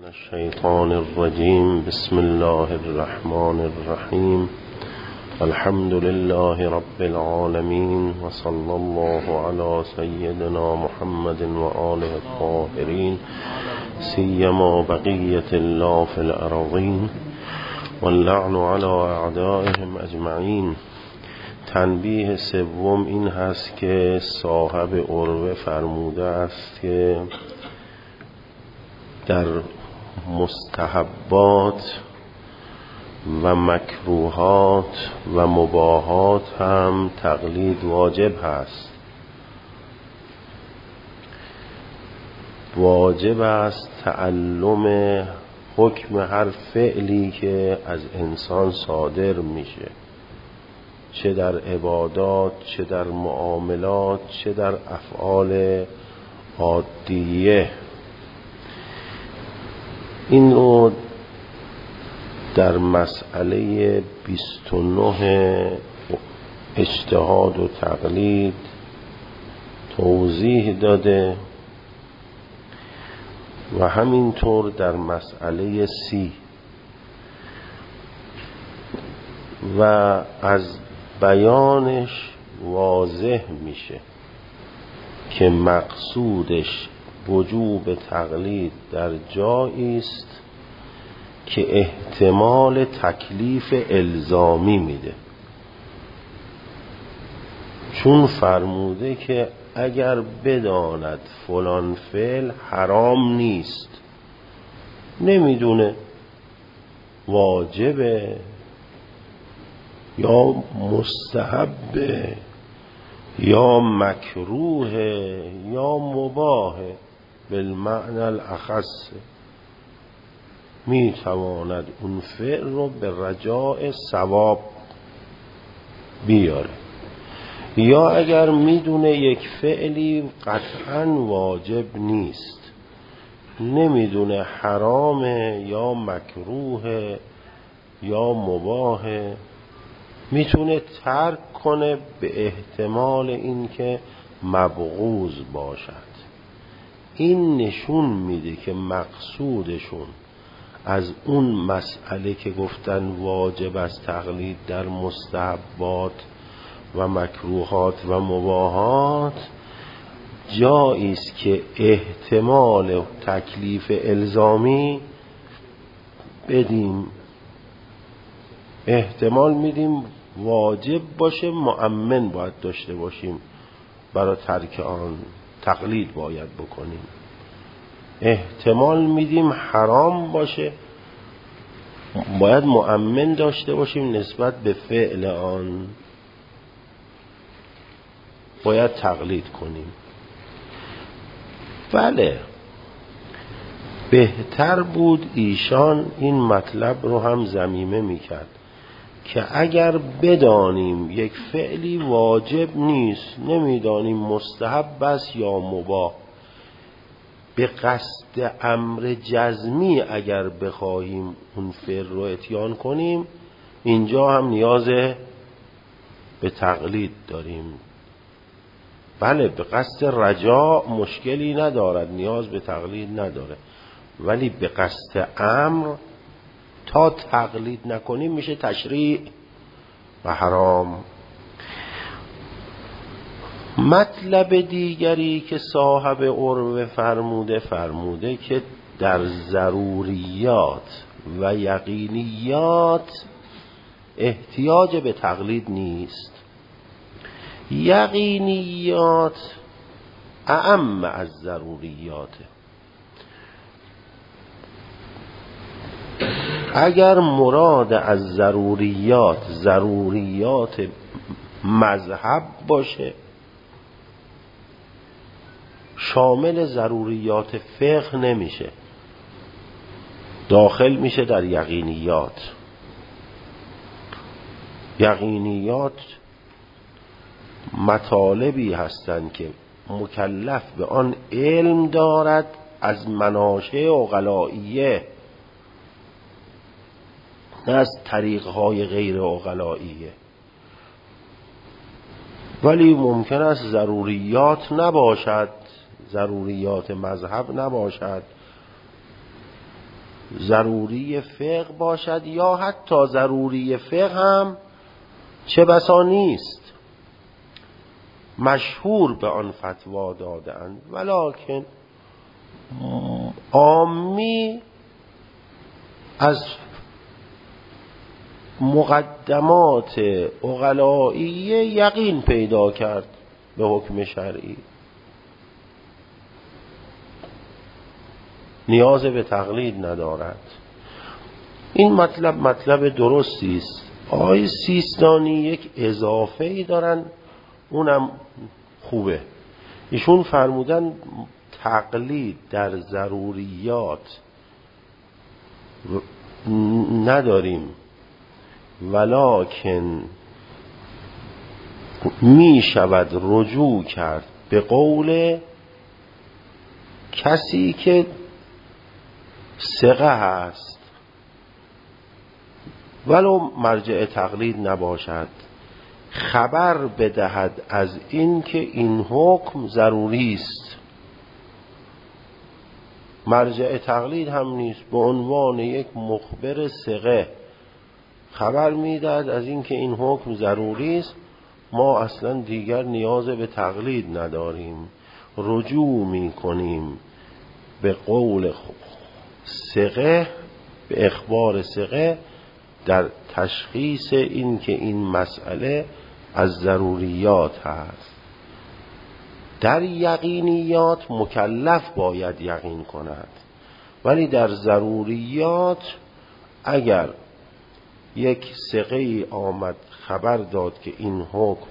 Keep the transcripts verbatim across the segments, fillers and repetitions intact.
الشیطان الرجیم. بسم الله الرحمن الرحیم. الحمد لله رب العالمین و صلی الله علی سیدنا محمد و آله الطاهرین سیما بقیة الله فی الارضین واللعن علی اعدائهم اجمعین. تنبیه سوم این هست که صاحب عروه فرموده است که در مستحبات و مکروهات و مباحات هم تقلید واجب هست. واجب است تعلم حکم هر فعلی که از انسان صادر میشه، چه در عبادات، چه در معاملات، چه در افعال عادیه. این رو در مسئله بیست و نه اجتهاد و تقلید توضیح داده و همینطور در مسئله سی. و از بیانش واضح میشه که مقصودش وجوب تقلید در جایی است که احتمال تکلیف الزامی میده، چون فرموده که اگر بداند فلان فعل حرام نیست، نمیدونه واجبه یا مستحبه یا مکروه یا مباحه، بالمعنی الاخص می تواند اون فعل رو به رجاء ثواب بیاره. یا اگر میدونه یک فعلی قطعا واجب نیست، نمیدونه حرامه یا مکروه یا مباحه، میتونه ترک کنه به احتمال اینکه مبغوض باشد. این نشون میده که مقصودشون از اون مسئله که گفتن واجب از تقلید در مستحبات و مکروهات و مباحات جایی است که احتمال تکلیف الزامی بدیم، احتمال میدیم واجب باشه، مؤمن باید داشته باشیم برای ترک آن، تقلید باید بکنیم. احتمال میدیم حرام باشه، باید مؤمن داشته باشیم نسبت به فعل آن، باید تقلید کنیم. بله، بهتر بود ایشان این مطلب رو هم ضمیمه میکرد که اگر بدانیم یک فعلی واجب نیست، نمیدانیم مستحب است یا مباح، به قصد امر جزمی اگر بخواهیم اون فعل رو اتیان کنیم، اینجا هم نیاز به تقلید داریم. بله، به قصد رجاء مشکلی ندارد، نیاز به تقلید نداره، ولی به قصد امر تا تقلید نکنیم میشه تشریع و حرام. مطلب دیگری که صاحب عروه فرموده فرموده که در ضروریات و یقینیات احتیاج به تقلید نیست. یقینیات اعم از ضروریات. اگر مراد از ضروریات ضروریات مذهب باشه، شامل ضروریات فقه نمیشه، داخل میشه در یقینیات. یقینیات مطالبی هستند که مکلف به آن علم دارد از مناشأ عقلائیه، نه از طریقهای غیر عقلائیه. ولی ممکن است ضروریات نباشد، ضروریات مذهب نباشد، ضروری فقه باشد یا حتی ضروری فقه هم چه بسا نیست، مشهور به آن فتوا دادند، ولکن عامی از مقدمات عقلائیه یقین پیدا کرد به حکم شرعی، نیاز به تقلید ندارد. این مطلب مطلب درستی است. آقای سیستانی یک اضافه‌ای دارن، اونم خوبه. ایشون فرمودن تقلید در ضروریات نداریم، ولکن می شود رجوع کرد به قول کسی که ثقه هست ولو مرجع تقلید نباشد، خبر بدهد از این که این حکم ضروری است. مرجع تقلید هم نیست، به عنوان یک مخبر ثقه خبر میدهد از این که این حکم ضروری است، ما اصلا دیگر نیاز به تقلید نداریم، رجوع میکنیم به قول ثقه، به اخبار ثقه در تشخیص این که این مسئله از ضروریات هست. در یقینیات مکلف باید یقین کند، ولی در ضروریات اگر یک ثقه آمد خبر داد که این حکم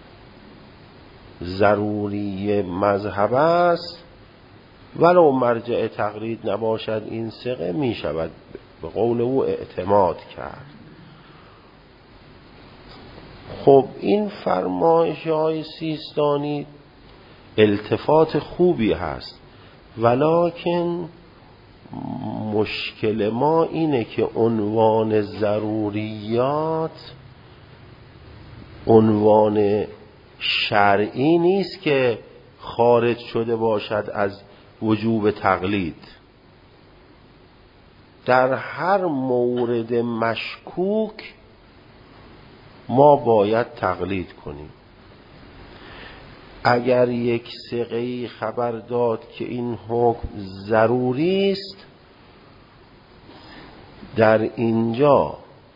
ضروری مذهب است، ولو مرجع تقلید نباشد، این ثقه می شود به قول او اعتماد کرد. خب این فرمایش های سیستانی التفات خوبی هست، ولکن مشکل ما اینه که عنوان ضروریات عنوان شرعی نیست که خارج شده باشد از وجوب تقلید. در هر مورد مشکوک ما باید تقلید کنیم. اگر یک ثقه‌ای خبر داد که این حکم ضروری است، در اینجا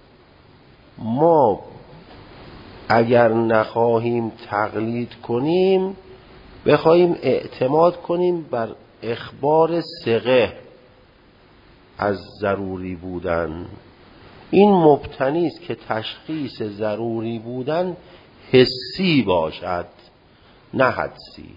ما اگر نخواهیم تقلید کنیم، بخواهیم اعتماد کنیم بر اخبار ثقه از ضروری بودن، این مبتنی است که تشخیص ضروری بودن حسی باشد نه حدسی.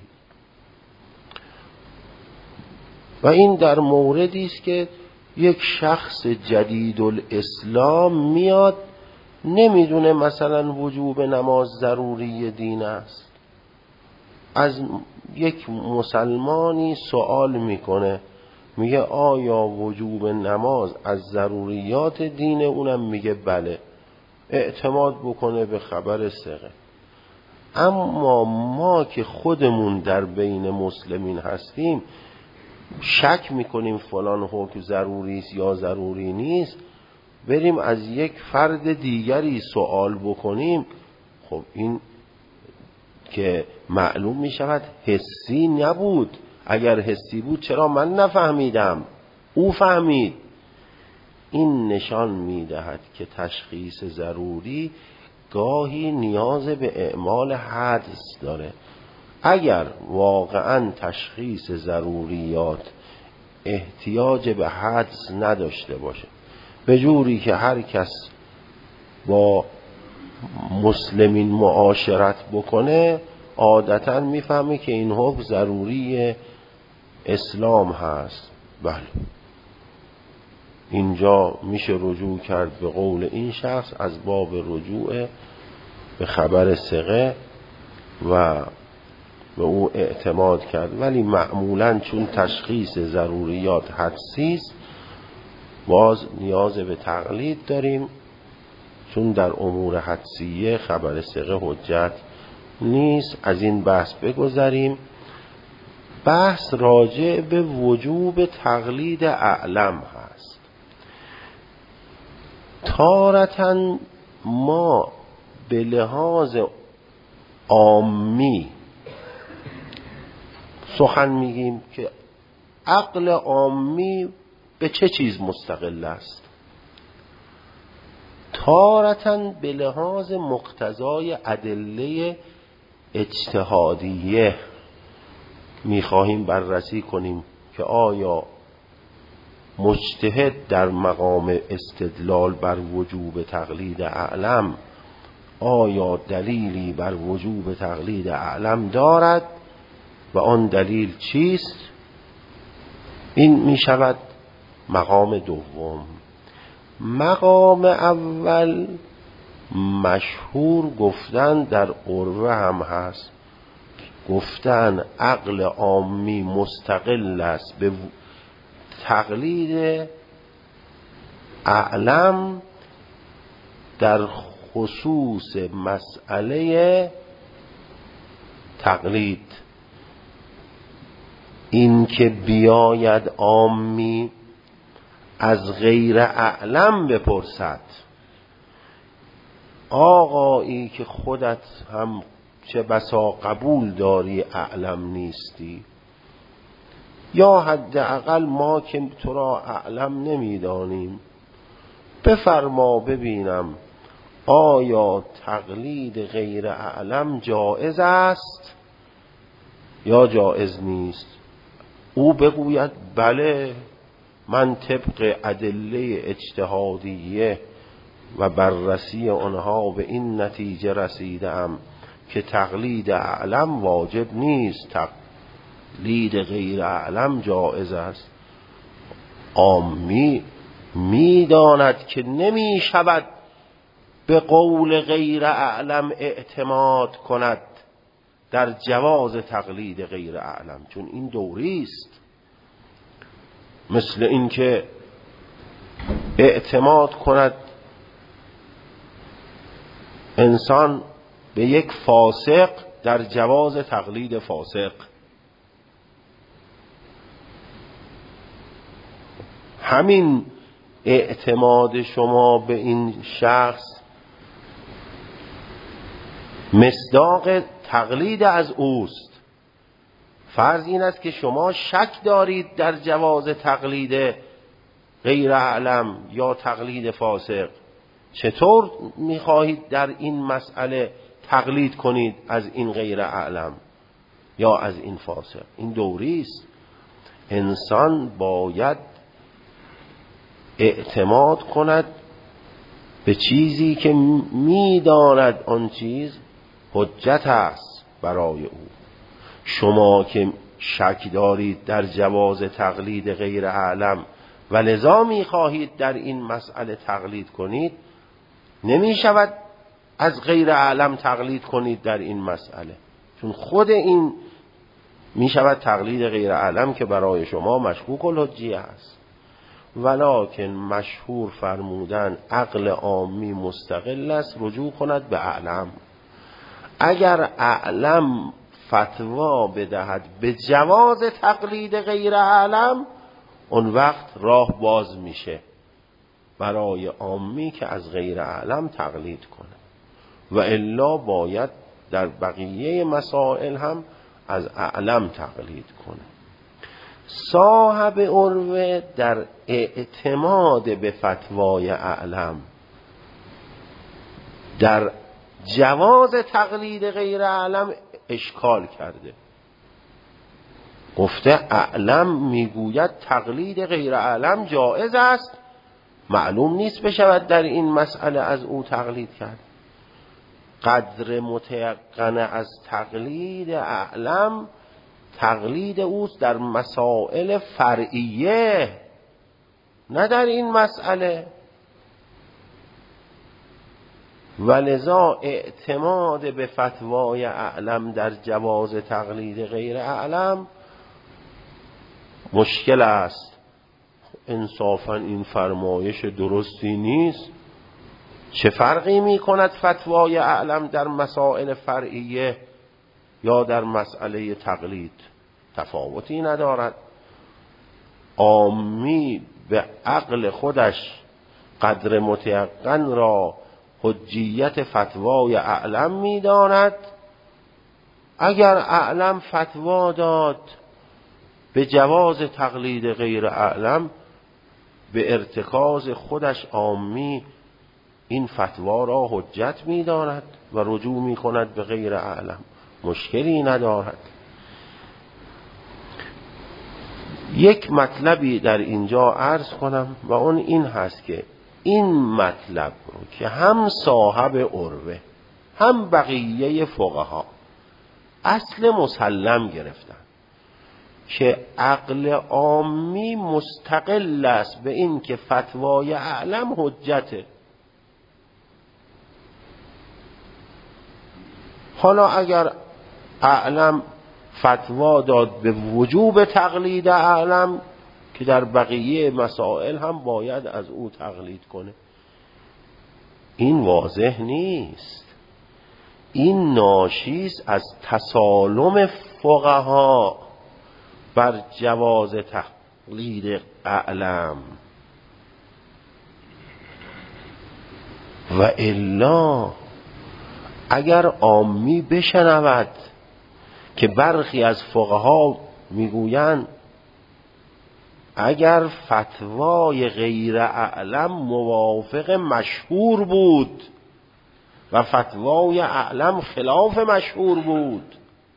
و این در موردی است که یک شخص جدید الاسلام میاد نمیدونه مثلا وجوب نماز ضروری دین است، از یک مسلمانی سوال میکنه، میگه آیا وجوب نماز از ضروریات دینه؟ اونم میگه بله، اعتماد بکنه به خبر ثقه. اما ما که خودمون در بین مسلمین هستیم شک میکنیم فلان حکم ضروری است یا ضروری نیست، بریم از یک فرد دیگری سوال بکنیم، خب این که معلوم میشود حسی نبود. اگر حسی بود چرا من نفهمیدم، او فهمید. این نشان میدهد که تشخیص ضروری گاهی نیاز به اعمال حدس داره. اگر واقعا تشخیص ضروریات احتیاج به حدس نداشته باشه، به جوری که هر کس با مسلمین معاشرت بکنه عادتا میفهمه که این حکم ضروری اسلام هست، بله، اینجا میشه رجوع کرد به قول این شخص از باب رجوع به خبر ثقه و به او اعتماد کرد. ولی معمولا چون تشخیص ضروریات حدسی است، باز نیاز به تقلید داریم، چون در امور حدسیه خبر ثقه حجت نیست. از این بحث بگذریم. بحث راجع به وجوب تقلید اعلم هست. تارةً ما به لحاظ عامی سخن میگیم که عقل عامی به چه چیز مستقل است، تارةً به لحاظ مقتضای ادله اجتهادیه میخواهیم بررسی کنیم که آیا مجتهد در مقام استدلال بر وجوب تقلید اعلم آیا دلیلی بر وجوب تقلید اعلم دارد و آن دلیل چیست؟ این می شود مقام دوم. مقام اول مشهور گفتن در عرفه هم هست، گفتن عقل عامی مستقل است به تقلید اعلم در خصوص مسئله تقلید. این که بیاید عامی از غیر اعلم بپرسد آقایی که خودت هم چه بسا قبول داری اعلم نیستی، یا حداقل ما که تو را اعلم نمیدانیم، بفرما ببینم آیا تقلید غیر اعلم جائز است یا جائز نیست؟ او بگوید بله، من طبق ادله اجتهادیه و بررسی آنها به این نتیجه رسیدم که تقلید اعلم واجب نیست، تقلید غیر اعلم جائز است. عامی میداند که نمی شود به قول غیر اعلم اعتماد کند در جواز تقلید غیر اعلم، چون این دوری است. مثل این که اعتماد کند انسان به یک فاسق در جواز تقلید فاسق. همین اعتماد شما به این شخص مصداق تقلید از اوست. فرض این است که شما شک دارید در جواز تقلید غیر اعلم یا تقلید فاسق، چطور میخواهید در این مسئله تقلید کنید از این غیر اعلم یا از این فاسق؟ این دوری است. انسان باید اعتماد کند به چیزی که میداند آن چیز حجت است برای او. شما که شک دارید در جواز تقلید غیر اعلم و لذا میخواهید در این مسئله تقلید کنید، نمی شود از غیر اعلم تقلید کنید در این مسئله، چون خود این می شود تقلید غیر اعلم که برای شما مشکوک الحجیه است. ولکن مشهور فرمودن عقل عامی مستقل است، رجوع کند به اعلم. اگر اعلم فتوا بدهد به جواز تقلید غیر اعلم، اون وقت راه باز میشه برای عامی که از غیر اعلم تقلید کنه، و الا باید در بقیه مسائل هم از اعلم تقلید کنه. صاحب عروه در اعتماد به فتوای اعلم در جواز تقلید غیر اعلم اشکال کرده. گفته اعلم میگوید تقلید غیر اعلم جائز است، معلوم نیست بشود در این مسئله از او تقلید کرد. قدر متیقنه از تقلید اعلم تقلید اوست در مسائل فرعیه، نه در این مسئله. ولذا اعتماد به فتوای اعلم در جواز تقلید غیر اعلم مشکل است. انصافا این فرمایش درستی نیست. چه فرقی می کند فتوای اعلم در مسائل فرعیه یا در مسئله تقلید؟ تفاوتی ندارد. عامی به عقل خودش قدر متیقن را حجیت فتوای اعلم می‌داند. اگر اعلم فتوا داد به جواز تقلید غیر اعلم، به ارتکاز خودش عامی این فتوا را حجت می‌داند و رجوع می‌کند به غیر اعلم، مشکلی ندارد. یک مطلبی در اینجا عرض کنم و اون این هست که این مطلب رو که هم صاحب عروه هم بقیه فقها اصل مسلم گرفتن که عقل عامی مستقل است به این که فتوای اعلم حجته. حالا اگر اعلم فتوا داد به وجوب تقلید اعلم، که در بقیه مسائل هم باید از او تقلید کنه، این واضح نیست. این ناشی است از تسالم فقها بر جواز تقلید اعلم. و الا اگر عامی بشنود که برخی از فقها میگویند اگر فتوای غیر اعلم موافق مشهور بود و فتوای اعلم خلاف مشهور بود،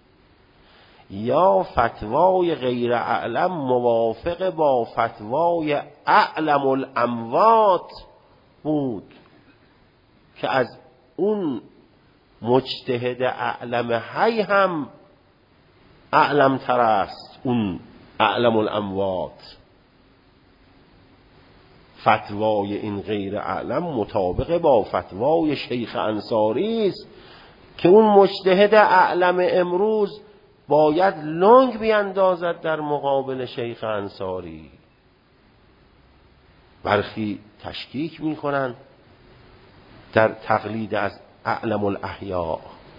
یا فتوای غیر اعلم موافق با فتوای اعلم الاموات بود که از اون مجتهد اعلم حی هم اعلم تر است، اون اعلم الاموات، فتوای این غیر اعلم مطابق با فتوای شیخ انصاری است که اون مجتهد اعلم امروز باید لنگ بیاندازد در مقابل شیخ انصاری. برخی تشکیک میکنن در تقلید از اعلم الاحیاء.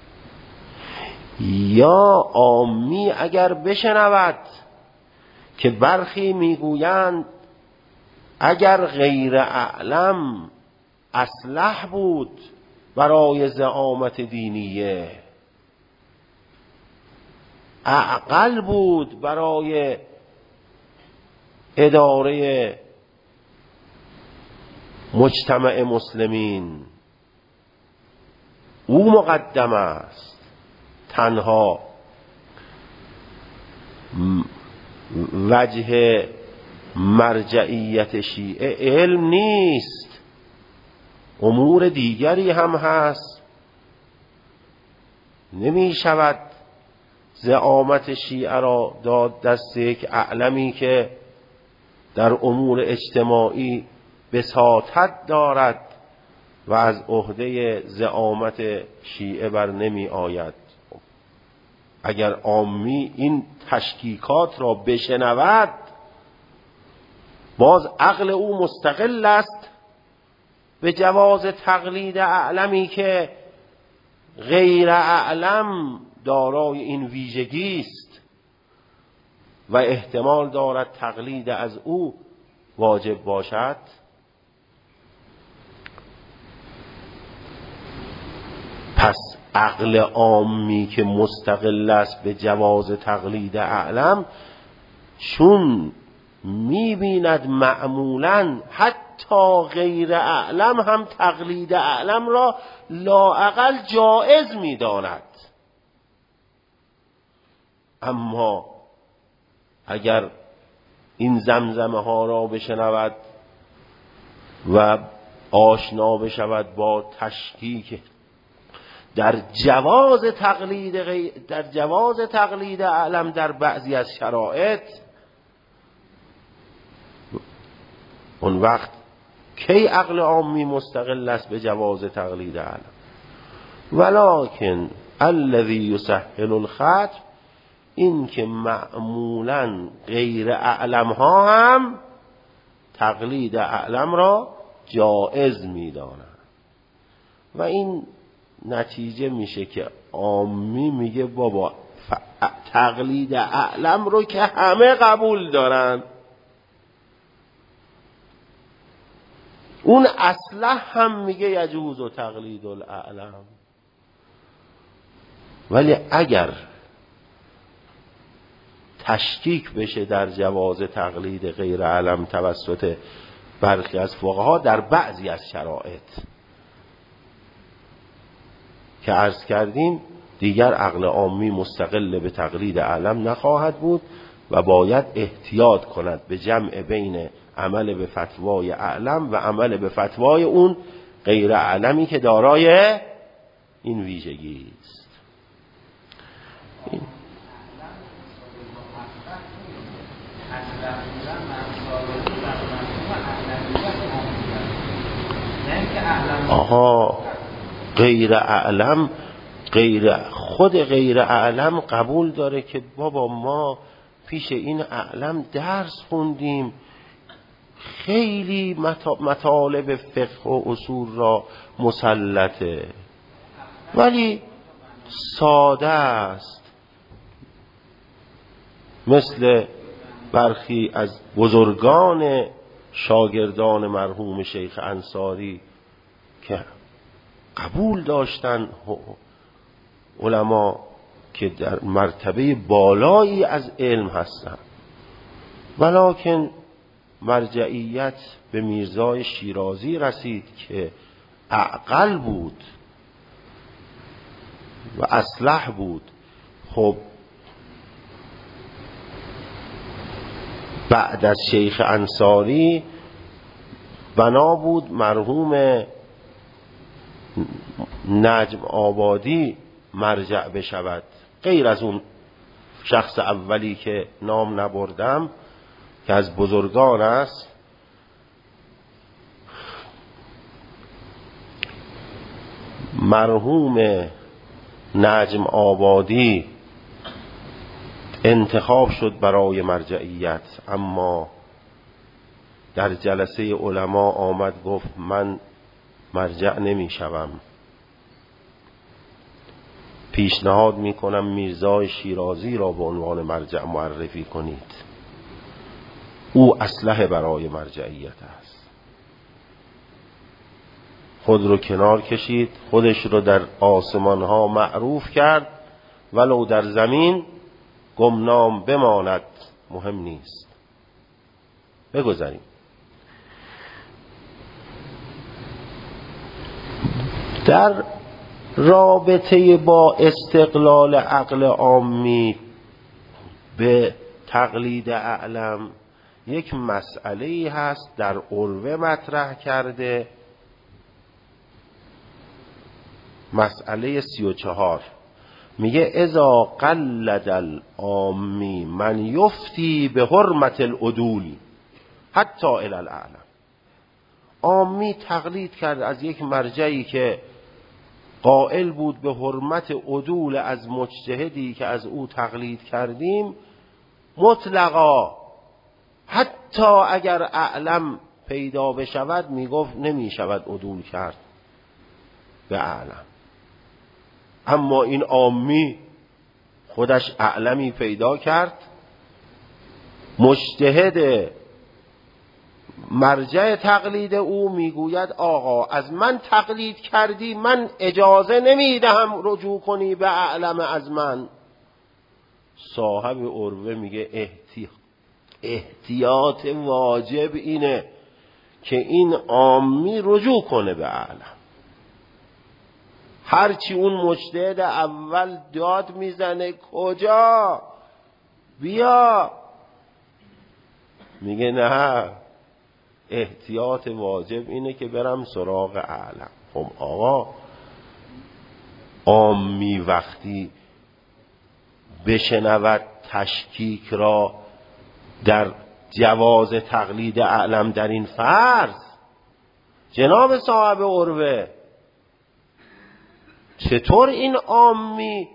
یا عامی اگر بشنود که برخی میگویند اگر غیر اعلم اصلح بود برای زعامت دینیه، اعقل بود برای اداره مجتمع مسلمین، او مقدم است. تنها وجه مرجعیت شیعه علم نیست، امور دیگری هم هست. نمی شود زعامت شیعه را داد دست یک اعلمی که در امور اجتماعی بساطت دارد و از عهده زعامت شیعه بر نمی آید. اگر عامی این تشکیکات را بشنود، باز عقل او مستقل است به جواز تقلید اعلمی که غیر اعلم دارای این ویژگی است و احتمال دارد تقلید از او واجب باشد. پس عقل عامی که مستقل است به جواز تقلید اعلم، چون می‌بیند معمولاً حتی غیر اعلم هم تقلید اعلم را لااقل جائز می‌داند. اما اگر این زمزمه ها را بشنود و آشنا بشود با تشکیک در جواز تقلید غیر در جواز تقلید اعلم در بعضی از شرایط، اون وقت کی عقل عامی مستقل است به جواز تقلید اعلم؟ ولکن الذی یسهل الخطر، این که معمولاً غیر اعلم ها هم تقلید اعلم را جائز می‌دانند و این نتیجه میشه که عامی میگه بابا تقلید اعلم رو که همه قبول دارن، اون اصلا هم میگه یجوز و تقلید الاعلم. ولی اگر تشکیک بشه در جواز تقلید غیر علم توسط برخی از فقها در بعضی از شرایط که عرض کردیم، دیگر عقل عامی مستقل به تقلید علم نخواهد بود و باید احتیاط کند به جمع بین عمل به فتوای علم و عمل به فتوای اون غیر علمی که دارای این ویژگی است. این آها غیر اعلم، غیر خود غیر اعلم قبول داره که بابا ما پیش این اعلم درس خوندیم، خیلی مطالب فقه و اصول را مسلطه، ولی ساده است. مثل برخی از بزرگان شاگردان مرحوم شیخ انصاری که قبول داشتن علما که در مرتبه بالایی از علم هستند، ولکن مرجعیت به میرزای شیرازی رسید که اعقل بود و اصلح بود. خب بعد از شیخ انصاری بنا بود مرحوم نجم آبادی مرجع بشود، غیر از اون شخص اولی که نام نبردم که از بزرگان است. مرحوم نجم آبادی انتخاب شد برای مرجعیت، اما در جلسه علما آمد گفت من مرجع نمی شوم، پیشنهاد می کنم میرزای شیرازی را به عنوان مرجع معرفی کنید، او اصلح برای مرجعیت است. خود رو کنار کشید، خودش رو در آسمان ها معروف کرد، ولو در زمین گمنام بماند مهم نیست. بگذاریم. در رابطه با استقلال عقل عامی به تقلید اعلم یک مسئله هست در عروه مطرح کرده، مسئله سی و چهار. میگه اذا قلد العامی من یفتی به حرمت العدول حتی الی الاعلم. عامی تقلید کرد از یک مرجعی که قائل بود به حرمت عدول از مجتهدی که از او تقلید کردیم مطلقا، حتی اگر اعلم پیدا بشود میگفت نمی شود عدول کرد به اعلم. اما این عامی خودش اعلمی پیدا کرد، مجتهد مرجع تقلید او میگوید آقا از من تقلید کردی، من اجازه نمیدهم رجوع کنی به اعلم از من. صاحب عروه میگه احتیاط احتیاط واجب اینه که این عامی رجوع کنه به اعلم. هرچی اون مجتهد اول داد میزنه کجا بیا، میگه نه احتیاط واجب اینه که برم سراغ اعلم. خب آقا عامی وقتی بشنود تشکیک را در جواز تقلید اعلم در این فرض، جناب صاحب عروه چطور این عامی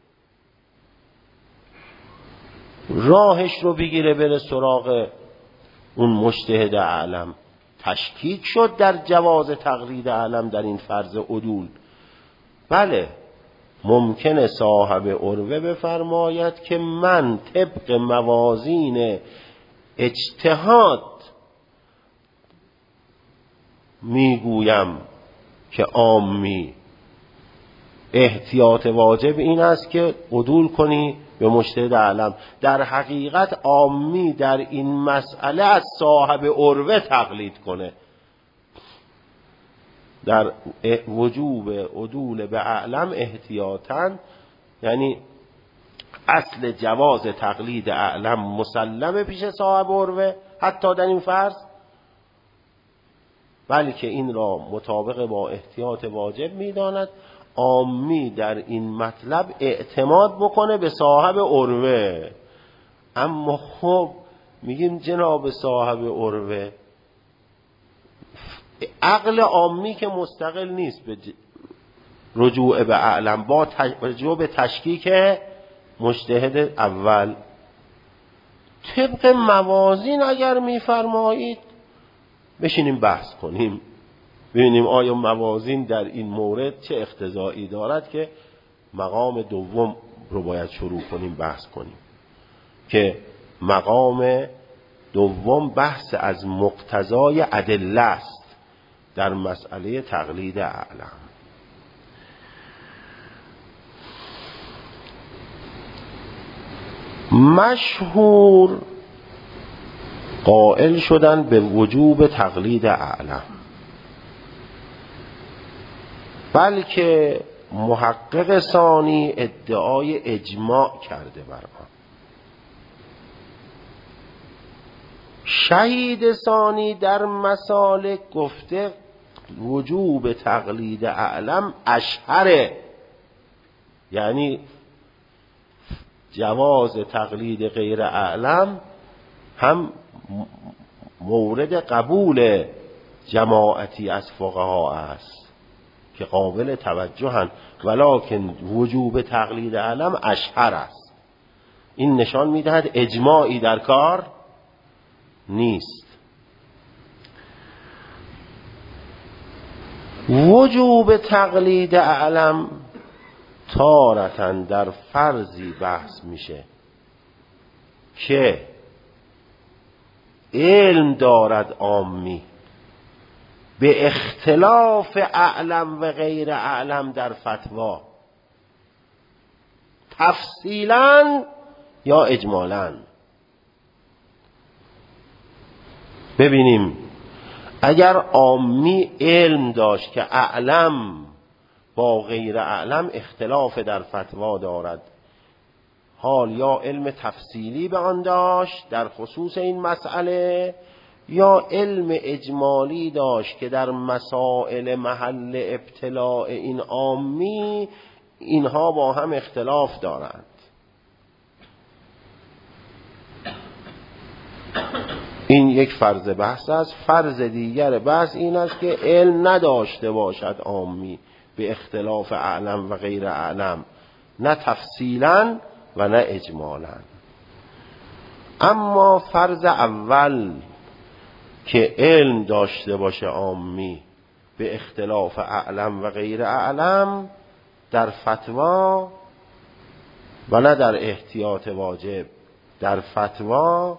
راهش رو بگیره بره سراغ اون مجتهد اعلم؟ تشکیک شد در جواز تقلید اعلم در این فرض عدول. بله ممکنه صاحب عروه بفرماید که من طبق موازین اجتهاد میگویم که عامی احتیاط واجب این است که عدول کنی به مجتهد اعلم، در حقیقت عامی در این مسئله از صاحب عروه تقلید کنه. در وجوب عدول به اعلم احتیاطاً، یعنی اصل جواز تقلید اعلم مسلمه پیش صاحب عروه حتی در این فرض، بلکه این را مطابق با احتیاط واجب میداند عامی در این مطلب اعتماد بکنه به صاحب عروه. اما خب میگیم جناب صاحب عروه، عقل عامی که مستقل نیست به رجوع به اعلم، با رجوع به تشکیک مجتهد اول. طبق موازین اگر میفرمایید بشینیم بحث کنیم ببینیم آیا موازین در این مورد چه اقتضایی دارد که مقام دوم رو باید شروع کنیم بحث کنیم، که مقام دوم بحث از مقتضای ادله است در مسئله تقلید اعلم. مشهور قائل شدن به وجوب تقلید اعلم، بلکه محقق ثانی ادعای اجماع کرده بر آن. شهید ثانی در مسالک گفته وجوب تقلید اعلم اشهره، یعنی جواز تقلید غیر اعلم هم مورد قبول جماعتی از فقها است که قابل توجهن، ولکن وجوب تقلید اعلم اشهر است. این نشان میدهد اجماعی در کار نیست. وجوب تقلید اعلم تارةً در فرضی بحث میشه که علم دارد عامی به اختلاف اعلم و غیر اعلم در فتوا، تفصیلاً یا اجمالاً. ببینیم اگر عامی علم داشت که اعلم با غیر اعلم اختلاف در فتوا دارد، حال یا علم تفصیلی به آن داشت در خصوص این مسئله، یا علم اجمالی داشت که در مسائل محل ابتلاع این عامی اینها با هم اختلاف دارند. این یک فرض بحث است. فرض دیگر بحث این است که علم نداشته باشد عامی به اختلاف اعلم و غیر اعلم، نه تفصیلا و نه اجمالا. اما فرض اول که علم داشته باشه عامی به اختلاف اعلم و غیر اعلم در فتوا و نه در احتیاط واجب، در فتوا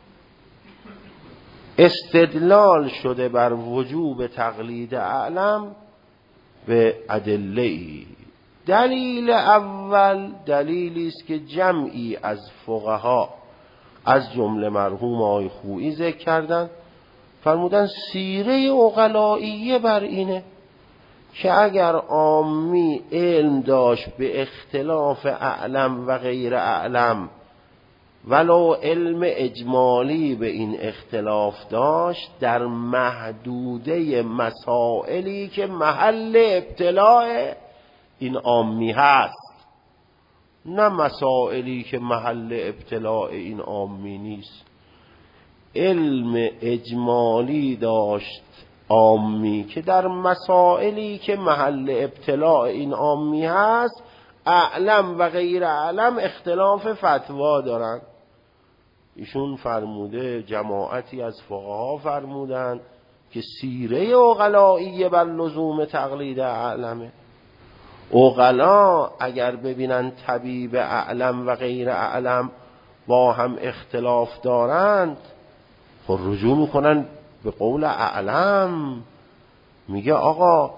استدلال شده بر وجوب تقلید اعلم به ادله‌ای. دلیل اول دلیلی است که جمعی از فقها از جمله مرحوم آقای خویی ذکر کردند، فرمودن سیره عقلائیه بر اینه که اگر عامی علم داشت به اختلاف اعلم و غیر اعلم، ولو علم اجمالی به این اختلاف داشت، در محدوده مسائلی که محل ابتلاع این عامی هست، نه مسائلی که محل ابتلاع این عامی نیست. علم اجمالی داشت عامی که در مسائلی که محل ابتلاع این عامی هست اعلم و غیر اعلم اختلاف فتوا دارن. ایشون فرموده، جماعتی از فقها فرمودن که سیره عقلائیه بر لزوم تقلید اعلمه. عقلا اگر ببینن طبیب اعلم و غیر اعلم با هم اختلاف دارند، خب رجوع میکنن به قول اعلم میگه آقا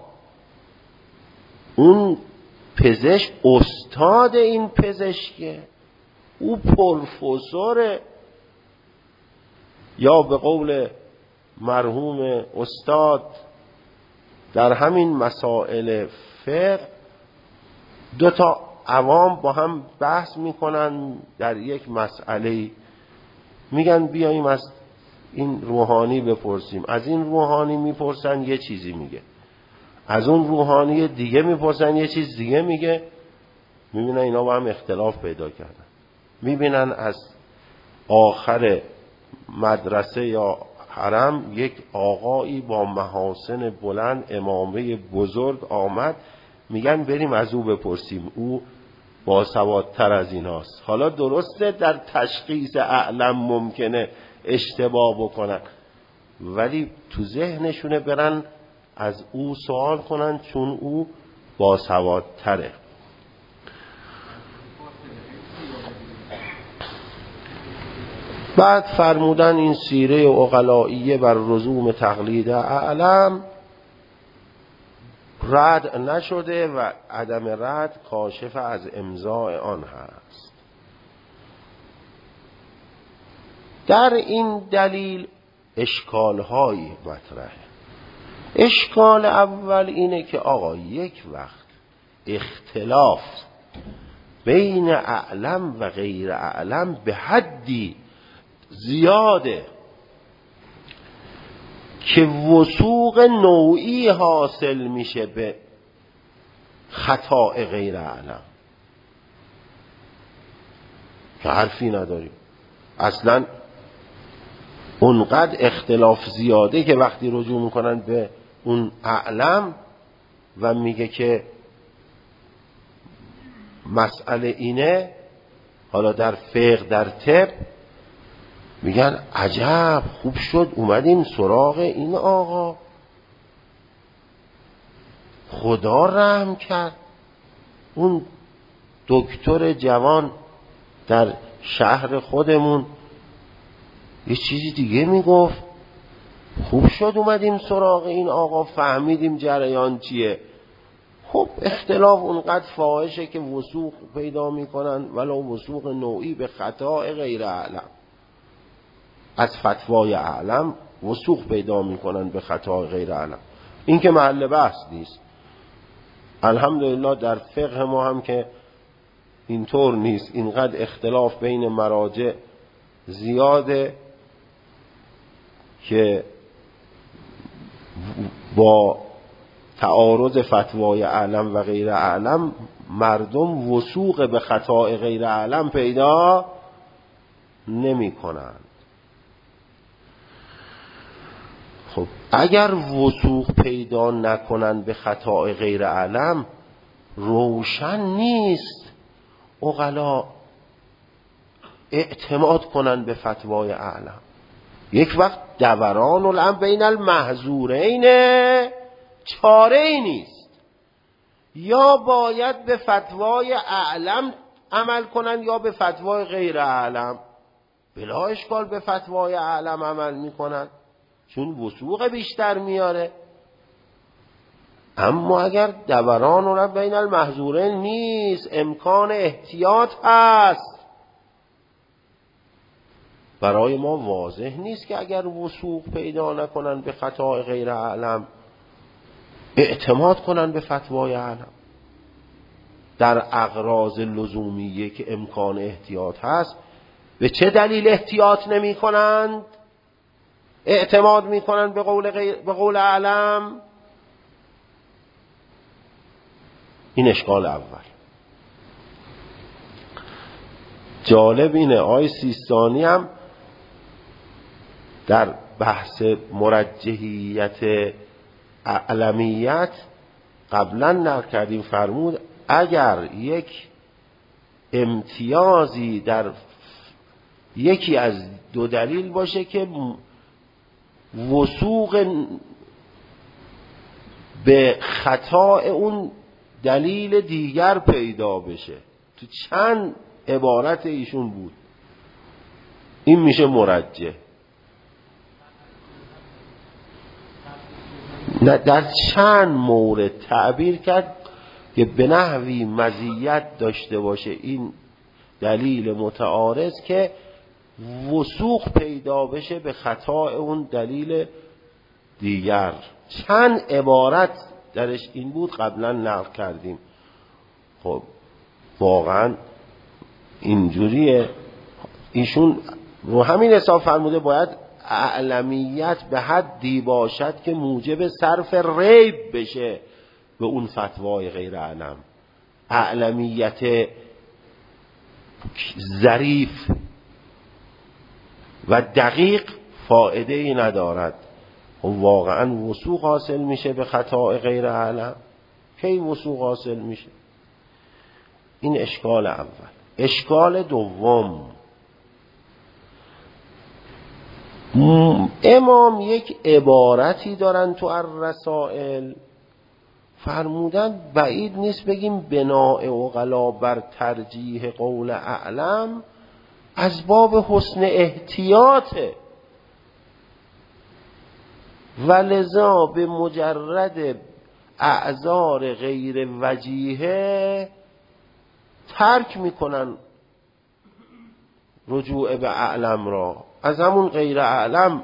اون پزشک استاد این پزشکه، او پروفسوره، یا به قول مرحوم استاد در همین مسائل فقه دو تا عوام با هم بحث میکنن در یک مسئله، میگن بیاییم از این روحانی بپرسیم. از این روحانی میپرسن یه چیزی میگه، از اون روحانی دیگه میپرسن یه چیز دیگه میگه. میبینن اینا با هم اختلاف پیدا کردن. میبینن از آخر مدرسه یا حرم یک آقایی با محاسن بلند، عمامه بزرگ آمد، میگن بریم از او بپرسیم، او باسوادتر از ایناست. حالا درسته در تشخیص اعلم ممکنه اشتباه بکنن، ولی تو ذهنشونه برن از او سوال کنن چون او باسوادتره. بعد فرمودن این سیره عقلائیه بر لزوم تقلید اعلم رد نشده و عدم رد کاشف از امضاء آن هست. در این دلیل اشکال‌هایی مطرحه. اشکال اول اینه که آقا یک وقت اختلاف بین اعلم و غیر اعلم به حدی زیاده که وثوق نوعی حاصل میشه به خطا غیر اعلم، که حرفی نداریم. اصلا اونقدر اختلاف زیاده که وقتی رجوع میکنن به اون اعلم و میگه که مسئله اینه، حالا در فقه در طب میگن عجب خوب شد اومدیم سراغ این آقا، خدا رحم کرد. اون دکتر جوان در شهر خودمون یه چیزی دیگه میگفت، خوب شد اومدیم سراغ این آقا، فهمیدیم جریان چیه. خب اختلاف اونقدر فاحشه که وثوق پیدا میکنن، ولو وثوق نوعی به خطا غیر اعلم. از فتوای اعلم وثوق پیدا میکنن به خطا غیر اعلم. این که محل بحث نیست. الحمدلله در فقه ما هم که اینطور نیست، اینقدر اختلاف بین مراجع زیاده که با تعارض فتوای اعلم و غیر اعلم مردم وثوق به خطا غیر اعلم پیدا نمی کنند. خب اگر وثوق پیدا نکنند به خطا غیر اعلم، روشن نیست عقلا اعتماد کنند به فتوای اعلم. یک وقت دوران الامر بین المحظورین چاره ای نیست، یا باید به فتوای اعلم عمل کنن یا به فتوای غیر اعلم. بلا اشکال به فتوای اعلم عمل میکنن چون وثوق بیشتر میاره. اما اگر دوران الامر بین المحظورین نیست، امکان احتیاط هست، برای ما واضح نیست که اگر وثوق پیدا نکنن به خطا غیر اعلم اعتماد کنن به فتوای اعلم. در اغراض لزومیه که امکان احتیاط هست، به چه دلیل احتیاط نمی کنند؟ اعتماد می کنند به قول, غیر... به قول اعلم. این اشکال اول. جالب اینه آی سیستانی هم در بحث مرجحیت اعلمیت قبلا نقل کردیم، فرمود اگر یک امتیازی در یکی از دو دلیل باشه که وثوق به خطا اون دلیل دیگر پیدا بشه، تو چند عبارت ایشون بود، این میشه مرجح. در چند مورد تعبیر کرد که به نحوی مزیت داشته باشه این دلیل متعارض که وثوق پیدا بشه به خطا اون دلیل دیگر. چند عبارت درش این بود، قبلا نقل کردیم. خب واقعا اینجوریه. ایشون رو همین حساب فرموده باید اعلمیت به حدی باشد که موجب صرف ریب بشه به اون فتوای غیر اعلم. اعلمیت ظریف و دقیق فایده ای ندارد. خب واقعا وثوق حاصل میشه به خطا غیر اعلم؟ کی وثوق حاصل میشه؟ این اشکال اول. اشکال دوم، امام یک عبارتی دارن تو الرسائل، فرمودن بعید نیست بگیم بناء عقلا بر ترجیح قول اعلم از باب حسن احتیاطه، ولذا به مجرد اعذار غیر وجیهه ترک میکنن رجوع به اعلم را. از همون غیر اعلم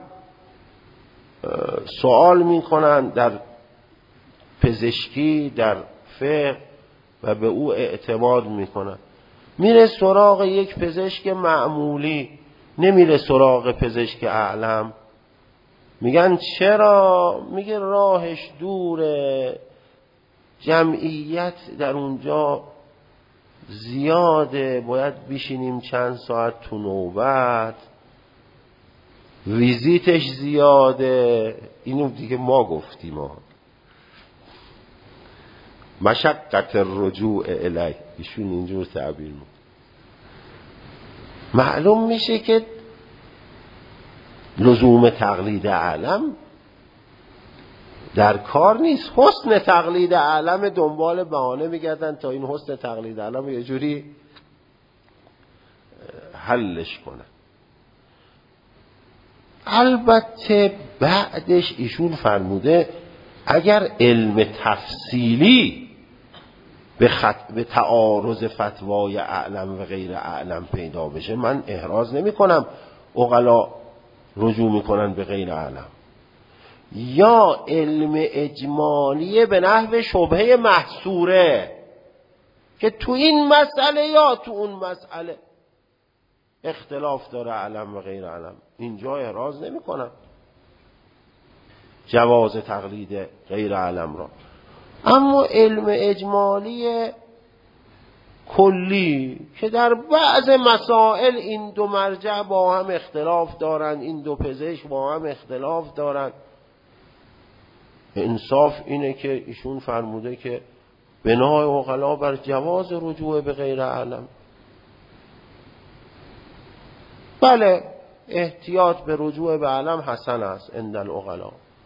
سوال میکنن در پزشکی، در فقه و به او اعتماد میکنن. میره سراغ یک پزشک معمولی، نمیره سراغ پزشک اعلم. میگن چرا؟ میگه راهش دوره، جمعیت در اونجا زیاده، باید بشینیم چند ساعت تو نوبت، ویزیتش زیاده. اینو دیگه ما گفتیم ها، مشقت الرجوع الیه، ایشون اینجور تعبیر میکنه. معلوم میشه که لزوم تقلید اعلم در کار نیست. حسن تقلید اعلم دنبال بهانه میگردن تا این حسن تقلید اعلم یه جوری حلش کنن. البته بعدش ایشون فرموده اگر علم تفصیلی به, خط... به تعارض فتوای اعلم و غیر اعلم پیدا بشه، من احراز نمی کنم عقلا رجوع میکنن به غیر اعلم. یا علم اجمالی به نحو شبهه محصوره که تو این مسئله یا تو اون مسئله اختلاف داره اعلم و غیر اعلم، اینجا احراز نمی کنم جواز تقلید غیر اعلم را. اما علم اجمالی کلی که در بعض مسائل این دو مرجع با هم اختلاف دارن، این دو پزشک با هم اختلاف دارن، انصاف اینه که ایشون فرموده که بنای عقلا بر جواز رجوع به غیر اعلم. بله احتیاط به رجوع به اعلم حسن است عند العقلا.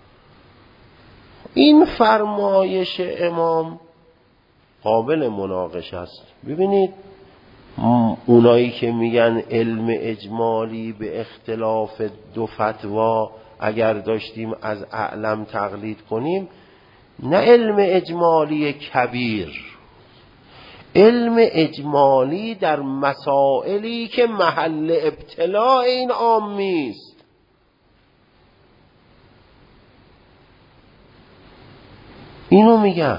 این فرمایش امام قابل مناقشه است. ببینید اونایی که میگن علم اجمالی به اختلاف دو فتوا اگر داشتیم از اعلم تقلید کنیم، نه علم اجمالی کبیر، علم اجمالی در مسائلی که محل ابتلاع این عامی است. اینو میگم.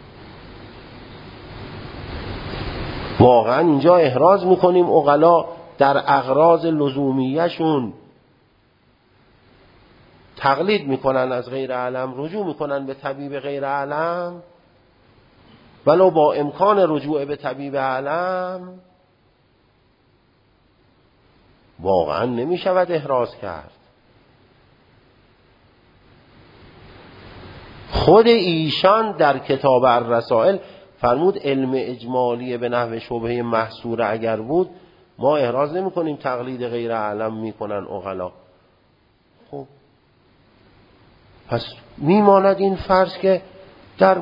واقعا اینجا احراز میکنیم عقلا در اغراض لزومیشون تقلید میکنن از غیر اعلم، رجوع میکنن به طبیب غیر اعلم ولو با امکان رجوع به طبیب اعلم؟ واقعا نمیشود احراز کرد. خود ایشان در کتاب الرسائل فرمود علم اجمالی به نحو شبهه محصوره اگر بود ما احراز نمی کنیم، تقلید غیر اعلم میکنن عقلا. خب پس میماند این فرض که در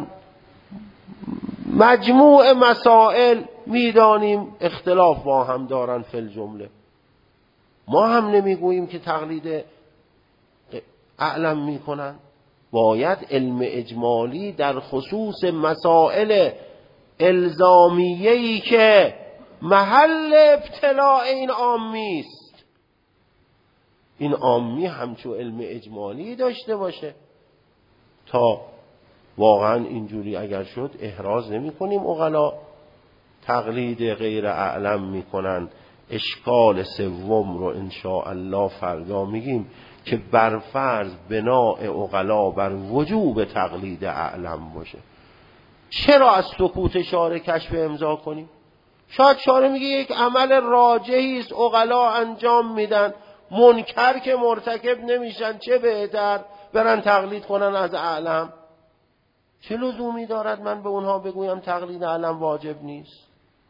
مجموع مسائل میدانیم اختلاف با هم دارن فی الجمله، ما هم نمیگوییم که تقلید اعلم میکنن. باید علم اجمالی در خصوص مسائل الزامیه‌ای که محل ابتلاع این عامی است، این عامی همچون علم اجمالی داشته باشه. تا واقعا اینجوری اگر شد احراز نمی کنیم عقلا تقلید غیر اعلم میکنن. اشکال سوم رو انشاءالله فردا میگیم که برفرض بناء عقلا بر وجوب تقلید اعلم باشه، چرا از سکوت شارع کشف امضا کنیم؟ شاید شارع میگه یک عمل راجحی است عقلا انجام میدن، منکر که مرتکب نمیشن، چه بهتر برن تقلید کنن از اعلم. چه لزومی دارد من به اونها بگویم تقلید اعلم واجب نیست؟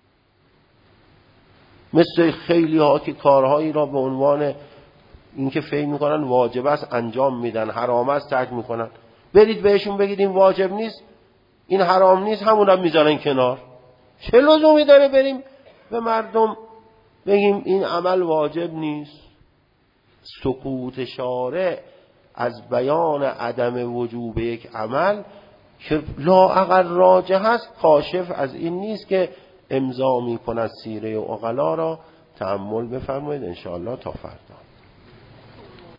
مثل خیلی ها که کارهایی را به عنوان اینکه فکر میکنن واجب است انجام میدن، حرام است ترک میکنن. برید بهشون بگید این واجب نیست، این حرام نیست، همون را میذارن کنار. چه لزومی داره بریم به مردم بگیم این عمل واجب نیست؟ سکوت شارع از بیان عدم وجوب یک عمل که لااقل راجح است کاشف از این نیست که امضا میکند سیره عقلا را. تأمل بفرمایید انشاءالله تا فردا.